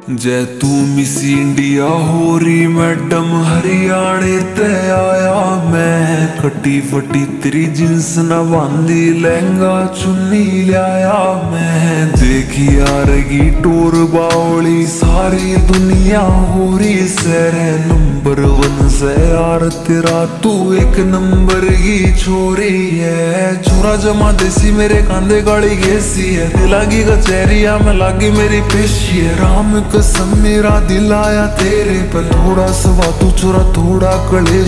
जै तू miss India हो रही मैडम हरियाणे ते आया मैं, कटी फटी तेरी जींस न बांधी लहंगा चुन्नी लाया मैं। देखी यारगी टोर बावली सारी दुनिया हो रही सैर, नंबर 1 से यार तेरा तू एक नंबर की छोरी है। छोरा जमा देसी मेरे कांधे गाड़ी गेसी है, दिलागी कचहरिया में लागी मेरी पेशी है। राम कसम मेरा दिल आया तेरे पर, थोड़ा सवा तू छोरा थोड़ा कलेश